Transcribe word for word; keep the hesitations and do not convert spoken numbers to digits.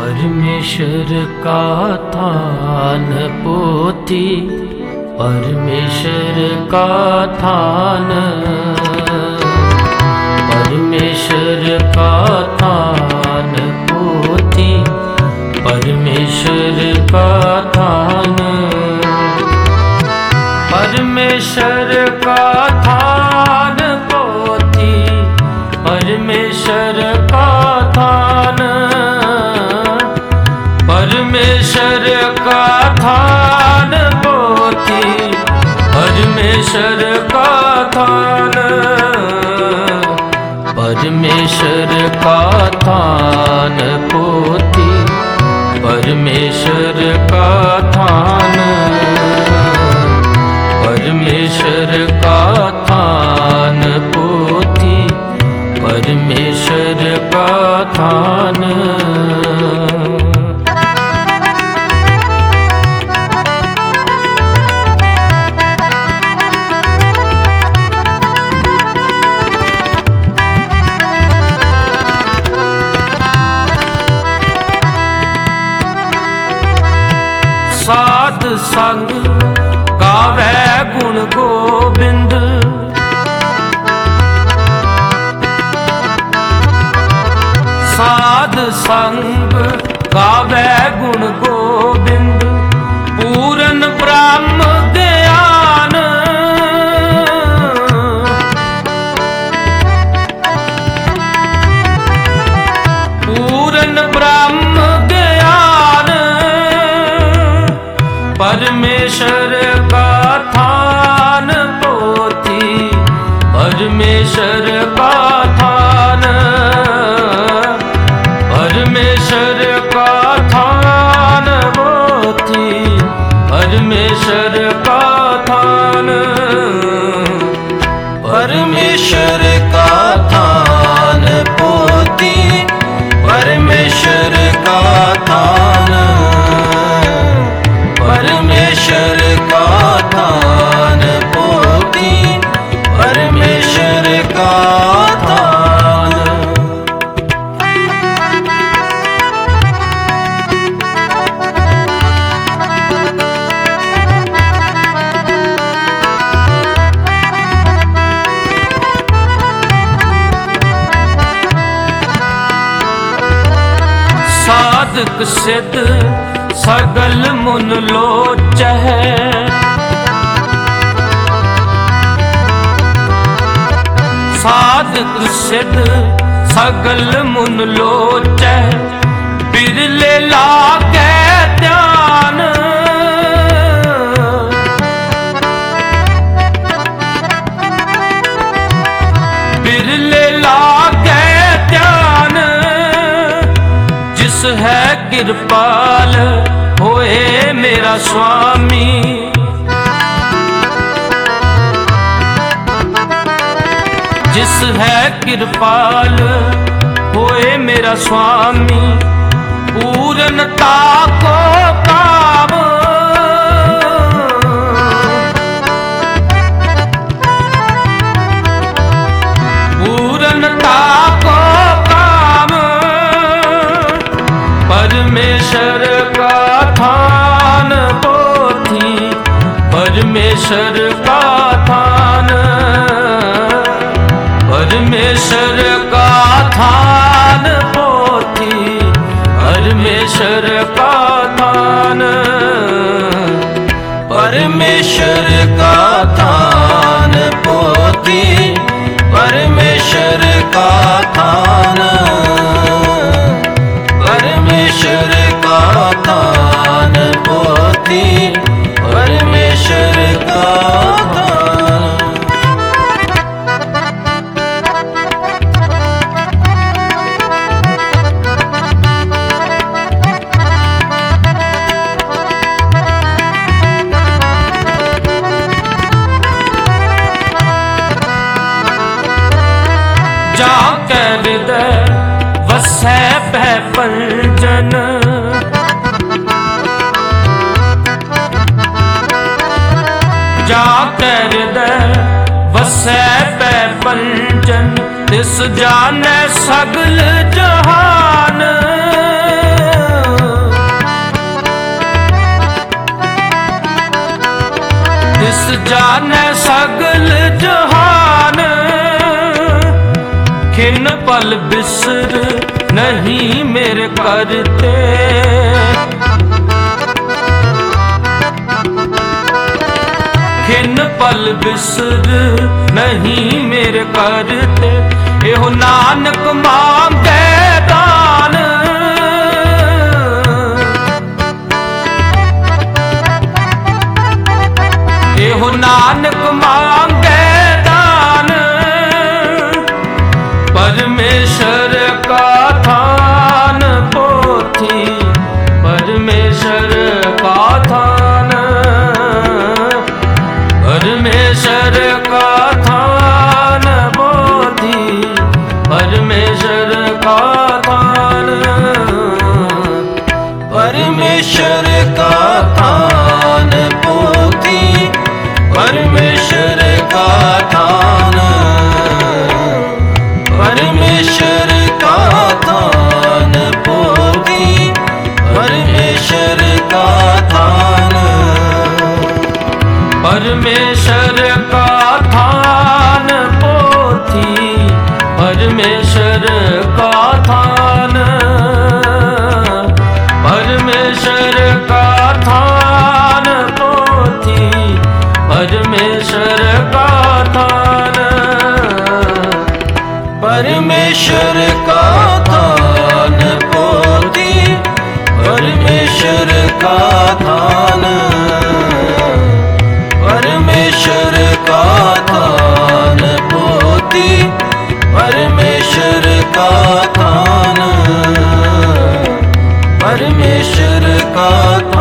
परमेश्वर का थान पोथी, परमेश्वर का थान, परमेश्वर का थान पोथी, परमेश्वर का थान, परमेश्वर का थान पोथी, परमेश्वर का थान, परमेश्वर का थान पोथी, परमेश्वर का थान, परमेश्वर का थान पोथी, परमेश्वर का थान, परमेश्वर का थान पोथी, परमेश्वर का थान। साध संग गावे गुण गोबिंद, साध संग गावे गुण गोबिंद, पूरन ब्रह्म ज्ञान, पूरन ब्रह्म ज्ञान, परमेश्वर का थान पोथी, परमेश्वर का थान, परमेश्वर का थान पोथी, परमेश्वर का थान, परमेश्वर का थान पोथी, परमेश्वर का थान, परमेश्वर का थान पोथी, परमेश्वर का थान। साधक सिद्ध सगल मुन लोचै, साधक सिद्ध सगल मुन लोचै, बिरले लागे ध्यान, बिरले लागे ध्यान, जिस है कृपाल होए मेरा स्वामी, जिस है कृपाल होए मेरा स्वामी, पूर्णता को काम, पूर्णता को काम, परमेश्वर का थान पोथी, परमेश्वर का थान, परमेश्वर का थान पोथी, परमेश्वर का थान, परमेश्वर का थान पोथी, परमेश्वर का थान, परमेश्वर का थान पोथी, परमेश्वर का थान। जाके हृदय वसै भय पंजन, जाके हृदय वसै भय पंजन, तिस जाने सगल जहान, जाने सगल जहान, खिन पल बिसर नहीं मेरे करते। खिन पल बिसर नहीं मेरे करते, एहो नानक मांगे दान। एहो नानक मांगे दान, परमेश्वर का थान पोथी, परमेश्वर का थान, परमेश्वर का थान पोथी, परमेश्वर का थान, परमेश्वर का थान पोथी, परमेश्वर का थान, परमेश्वर का थान पोथी, परमेश्वर का थान, परमेश्वर का थान पोथी, परमेश्वर का थान, परमेश्वर का थान पोथी, परमेश्वर का थान, परमेश्वर का थान पोथी, परमेश्वर का थान, परमेश्वर का थान पोथी, परमेश्वर का थान, परमेश्वर का